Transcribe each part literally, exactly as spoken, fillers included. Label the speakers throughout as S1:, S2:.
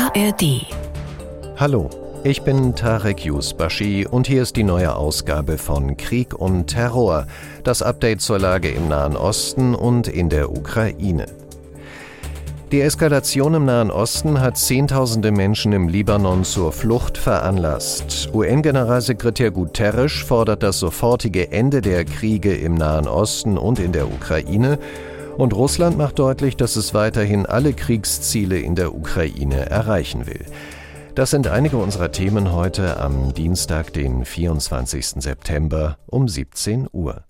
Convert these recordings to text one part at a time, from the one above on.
S1: A R D.
S2: Hallo, ich bin Tarek Yusbashi und hier ist die neue Ausgabe von Krieg und Terror, das Update zur Lage im Nahen Osten und in der Ukraine. Die Eskalation im Nahen Osten hat Zehntausende Menschen im Libanon zur Flucht veranlasst. U N-Generalsekretär Guterres fordert das sofortige Ende der Kriege im Nahen Osten und in der Ukraine. Und Russland macht deutlich, dass es weiterhin alle Kriegsziele in der Ukraine erreichen will. Das sind einige unserer Themen heute am Dienstag, den vierundzwanzigsten September um siebzehn Uhr.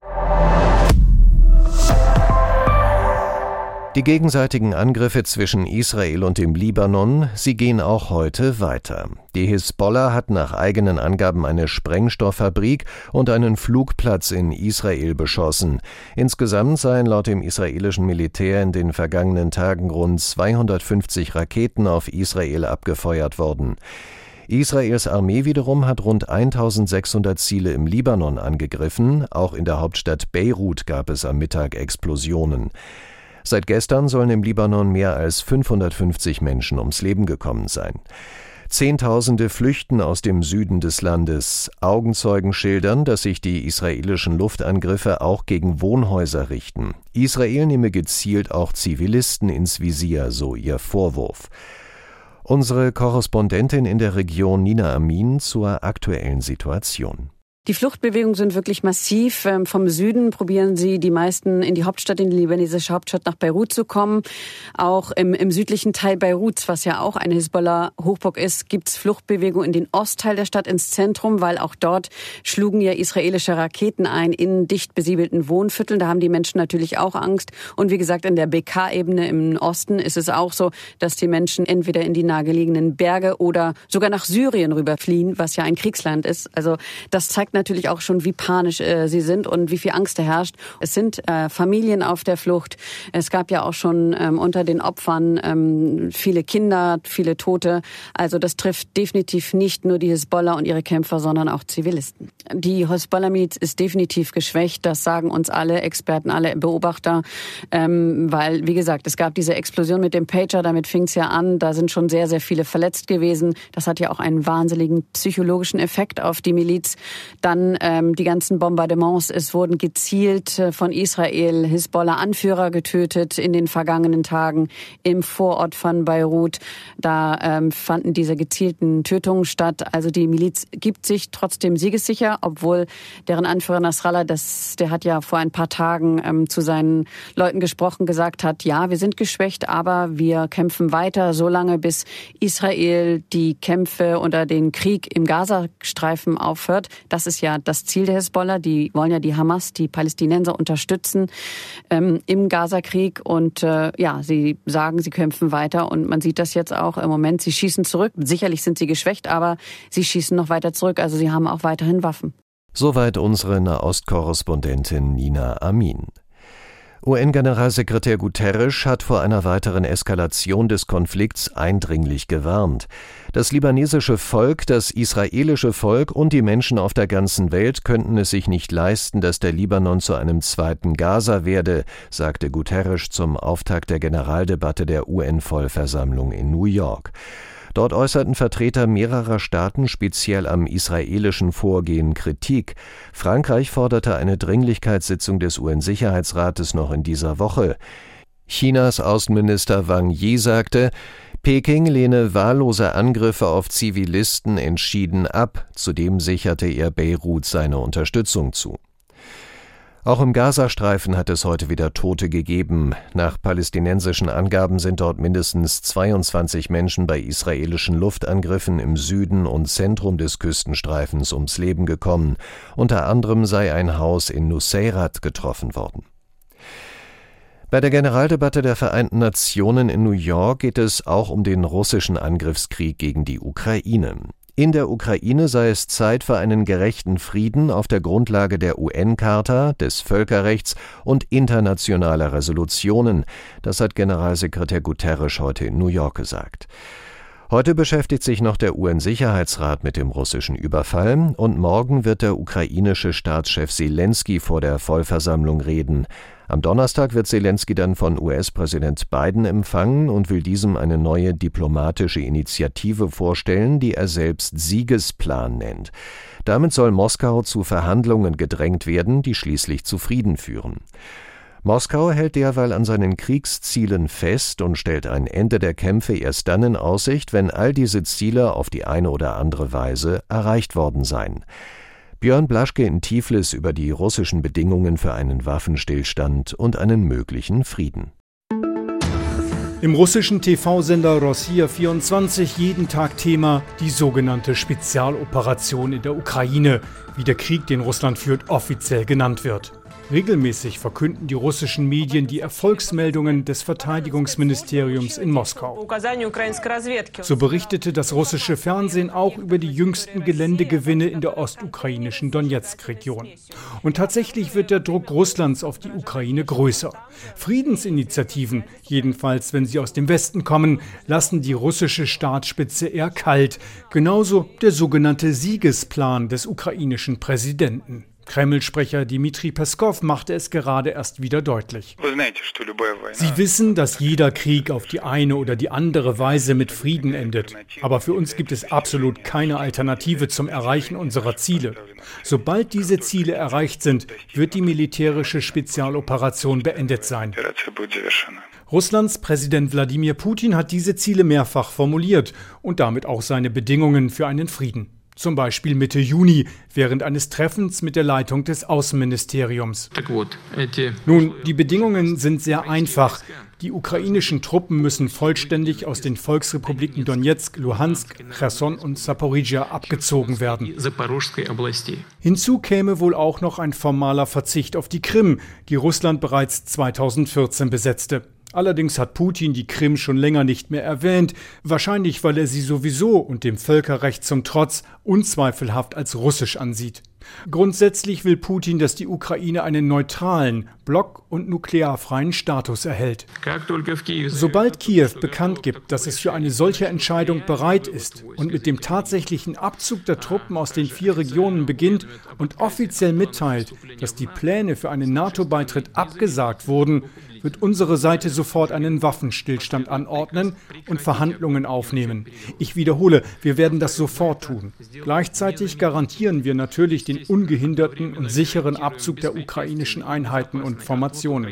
S2: Die gegenseitigen Angriffe zwischen Israel und dem Libanon, sie gehen auch heute weiter. Die Hisbollah hat nach eigenen Angaben eine Sprengstofffabrik und einen Flugplatz in Israel beschossen. Insgesamt seien laut dem israelischen Militär in den vergangenen Tagen rund zweihundertfünfzig Raketen auf Israel abgefeuert worden. Israels Armee wiederum hat rund eintausendsechshundert Ziele im Libanon angegriffen. Auch in der Hauptstadt Beirut gab es am Mittag Explosionen. Seit gestern sollen im Libanon mehr als fünfhundertfünfzig Menschen ums Leben gekommen sein. Zehntausende flüchten aus dem Süden des Landes. Augenzeugen schildern, dass sich die israelischen Luftangriffe auch gegen Wohnhäuser richten. Israel nehme gezielt auch Zivilisten ins Visier, so ihr Vorwurf. Unsere Korrespondentin in der Region Nina Amin zur aktuellen Situation.
S3: Die Fluchtbewegungen sind wirklich massiv. Vom Süden probieren sie die meisten in die Hauptstadt, in die libanesische Hauptstadt nach Beirut zu kommen. Auch im, im südlichen Teil Beiruts, was ja auch eine Hisbollah-Hochburg ist, gibt es Fluchtbewegungen in den Ostteil der Stadt, ins Zentrum, weil auch dort schlugen ja israelische Raketen ein in dicht besiedelten Wohnvierteln. Da haben die Menschen natürlich auch Angst. Und wie gesagt, in der B K-Ebene im Osten ist es auch so, dass die Menschen entweder in die nahegelegenen Berge oder sogar nach Syrien rüberfliehen, was ja ein Kriegsland ist. Also das zeigt natürlich auch schon, wie panisch äh, sie sind und wie viel Angst da herrscht. Es sind äh, Familien auf der Flucht. Es gab ja auch schon ähm, unter den Opfern ähm, viele Kinder, viele Tote. Also das trifft definitiv nicht nur die Hisbollah und ihre Kämpfer, sondern auch Zivilisten. Die Hisbollah-Miliz ist definitiv geschwächt. Das sagen uns alle Experten, alle Beobachter. Ähm, weil, wie gesagt, es gab diese Explosion mit dem Pager. Damit fing es ja an. Da sind schon sehr, sehr viele verletzt gewesen. Das hat ja auch einen wahnsinnigen psychologischen Effekt auf die Miliz. Dann ähm, die ganzen Bombardements, es wurden gezielt äh, von Israel Hisbollah-Anführer getötet in den vergangenen Tagen im Vorort von Beirut. Da ähm, fanden diese gezielten Tötungen statt. Also die Miliz gibt sich trotzdem siegessicher, obwohl deren Anführer Nasrallah, das, der hat ja vor ein paar Tagen ähm, zu seinen Leuten gesprochen, gesagt hat, ja, wir sind geschwächt, aber wir kämpfen weiter, solange bis Israel die Kämpfe oder den Krieg im Gazastreifen aufhört. Das ist ja das Ziel der Hisbollah. Die wollen ja die Hamas, die Palästinenser unterstützen ähm, im Gazakrieg. Und äh, ja, sie sagen, sie kämpfen weiter. Und man sieht das jetzt auch im Moment. Sie schießen zurück. Sicherlich sind sie geschwächt, aber sie schießen noch weiter zurück. Also sie haben auch weiterhin Waffen.
S2: Soweit unsere Nahostkorrespondentin Nina Amin. U N-Generalsekretär Guterres hat vor einer weiteren Eskalation des Konflikts eindringlich gewarnt. Das libanesische Volk, das israelische Volk und die Menschen auf der ganzen Welt könnten es sich nicht leisten, dass der Libanon zu einem zweiten Gaza werde, sagte Guterres zum Auftakt der Generaldebatte der U N-Vollversammlung in New York. Dort äußerten Vertreter mehrerer Staaten speziell am israelischen Vorgehen Kritik. Frankreich forderte eine Dringlichkeitssitzung des U N-Sicherheitsrates noch in dieser Woche. Chinas Außenminister Wang Yi sagte, Peking lehne wahllose Angriffe auf Zivilisten entschieden ab. Zudem sicherte er Beirut seine Unterstützung zu. Auch im Gazastreifen hat es heute wieder Tote gegeben. Nach palästinensischen Angaben sind dort mindestens zweiundzwanzig Menschen bei israelischen Luftangriffen im Süden und Zentrum des Küstenstreifens ums Leben gekommen. Unter anderem sei ein Haus in Nuseirat getroffen worden. Bei der Generaldebatte der Vereinten Nationen in New York geht es auch um den russischen Angriffskrieg gegen die Ukraine. In der Ukraine sei es Zeit für einen gerechten Frieden auf der Grundlage der U N-Charta, des Völkerrechts und internationaler Resolutionen. Das hat Generalsekretär Guterres heute in New York gesagt. Heute beschäftigt sich noch der U N-Sicherheitsrat mit dem russischen Überfall und morgen wird der ukrainische Staatschef Selenskyj vor der Vollversammlung reden. Am Donnerstag wird Selenskyj dann von U S-Präsident Biden empfangen und will diesem eine neue diplomatische Initiative vorstellen, die er selbst Siegesplan nennt. Damit soll Moskau zu Verhandlungen gedrängt werden, die schließlich zu Frieden führen. Moskau hält derweil an seinen Kriegszielen fest und stellt ein Ende der Kämpfe erst dann in Aussicht, wenn all diese Ziele auf die eine oder andere Weise erreicht worden seien. Björn Blaschke in Tiflis über die russischen Bedingungen für einen Waffenstillstand und einen möglichen Frieden.
S1: Im russischen T V-Sender Rossiya vierundzwanzig jeden Tag Thema die sogenannte Spezialoperation in der Ukraine, wie der Krieg, den Russland führt, offiziell genannt wird. Regelmäßig verkünden die russischen Medien die Erfolgsmeldungen des Verteidigungsministeriums in Moskau. So berichtete das russische Fernsehen auch über die jüngsten Geländegewinne in der ostukrainischen Donezk-Region. Und tatsächlich wird der Druck Russlands auf die Ukraine größer. Friedensinitiativen, jedenfalls wenn sie aus dem Westen kommen, lassen die russische Staatsspitze eher kalt. Genauso der sogenannte Siegesplan des ukrainischen Präsidenten. Kreml-Sprecher Dmitri Peskow machte es gerade erst wieder deutlich. Sie wissen, dass jeder Krieg auf die eine oder die andere Weise mit Frieden endet. Aber für uns gibt es absolut keine Alternative zum Erreichen unserer Ziele. Sobald diese Ziele erreicht sind, wird die militärische Spezialoperation beendet sein. Russlands Präsident Wladimir Putin hat diese Ziele mehrfach formuliert und damit auch seine Bedingungen für einen Frieden. Zum Beispiel Mitte Juni, während eines Treffens mit der Leitung des Außenministeriums. Nun, die Bedingungen sind sehr einfach. Die ukrainischen Truppen müssen vollständig aus den Volksrepubliken Donezk, Luhansk, Cherson und Saporizhia abgezogen werden. Hinzu käme wohl auch noch ein formaler Verzicht auf die Krim, die Russland bereits zweitausendvierzehn besetzte. Allerdings hat Putin die Krim schon länger nicht mehr erwähnt, wahrscheinlich weil er sie sowieso und dem Völkerrecht zum Trotz unzweifelhaft als russisch ansieht. Grundsätzlich will Putin, dass die Ukraine einen neutralen, block- und nuklearfreien Status erhält. Sobald Kiew bekannt gibt, dass es für eine solche Entscheidung bereit ist und mit dem tatsächlichen Abzug der Truppen aus den vier Regionen beginnt und offiziell mitteilt, dass die Pläne für einen NATO-Beitritt abgesagt wurden, wird unsere Seite sofort einen Waffenstillstand anordnen und Verhandlungen aufnehmen. Ich wiederhole, wir werden das sofort tun. Gleichzeitig garantieren wir natürlich den ungehinderten und sicheren Abzug der ukrainischen Einheiten und Formationen.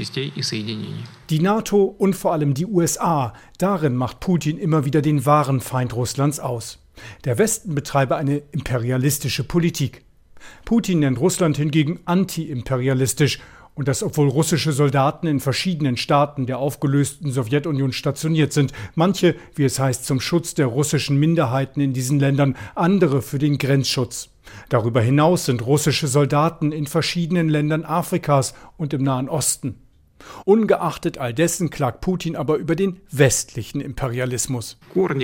S1: Die NATO und vor allem die U S A, darin macht Putin immer wieder den wahren Feind Russlands aus. Der Westen betreibe eine imperialistische Politik. Putin nennt Russland hingegen anti-imperialistisch. Und das, obwohl russische Soldaten in verschiedenen Staaten der aufgelösten Sowjetunion stationiert sind. Manche, wie es heißt, zum Schutz der russischen Minderheiten in diesen Ländern, andere für den Grenzschutz. Darüber hinaus sind russische Soldaten in verschiedenen Ländern Afrikas und im Nahen Osten. Ungeachtet all dessen klagt Putin aber über den westlichen Imperialismus.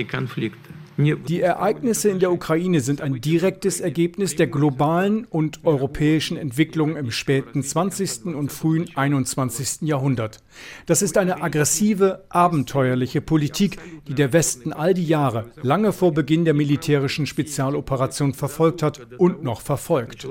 S1: Die Ereignisse in der Ukraine sind ein direktes Ergebnis der globalen und europäischen Entwicklung im späten zwanzigsten und frühen einundzwanzigsten Jahrhundert. Das ist eine aggressive, abenteuerliche Politik, die der Westen all die Jahre, lange vor Beginn der militärischen Spezialoperation verfolgt hat und noch verfolgt.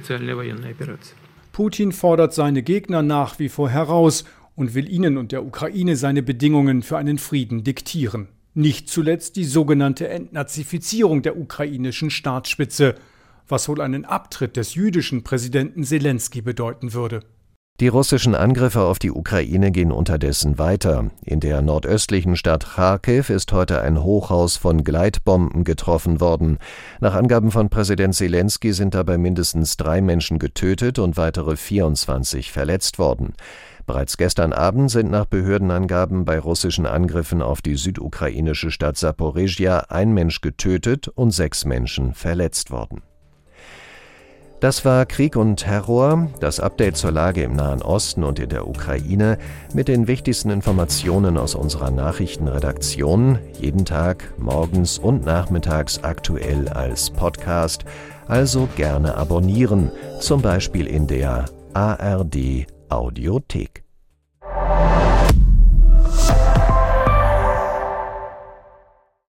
S1: Putin fordert seine Gegner nach wie vor heraus und will ihnen und der Ukraine seine Bedingungen für einen Frieden diktieren. Nicht zuletzt die sogenannte Entnazifizierung der ukrainischen Staatsspitze, was wohl einen Abtritt des jüdischen Präsidenten Selenskyj bedeuten würde.
S2: Die russischen Angriffe auf die Ukraine gehen unterdessen weiter. In der nordöstlichen Stadt Charkiw ist heute ein Hochhaus von Gleitbomben getroffen worden. Nach Angaben von Präsident Selenskyj sind dabei mindestens drei Menschen getötet und weitere vierundzwanzig verletzt worden. Bereits gestern Abend sind nach Behördenangaben bei russischen Angriffen auf die südukrainische Stadt Saporizhia ein Mensch getötet und sechs Menschen verletzt worden. Das war Krieg und Terror, das Update zur Lage im Nahen Osten und in der Ukraine mit den wichtigsten Informationen aus unserer Nachrichtenredaktion, jeden Tag morgens und nachmittags aktuell als Podcast, also gerne abonnieren, zum Beispiel in der A R D Audiothek.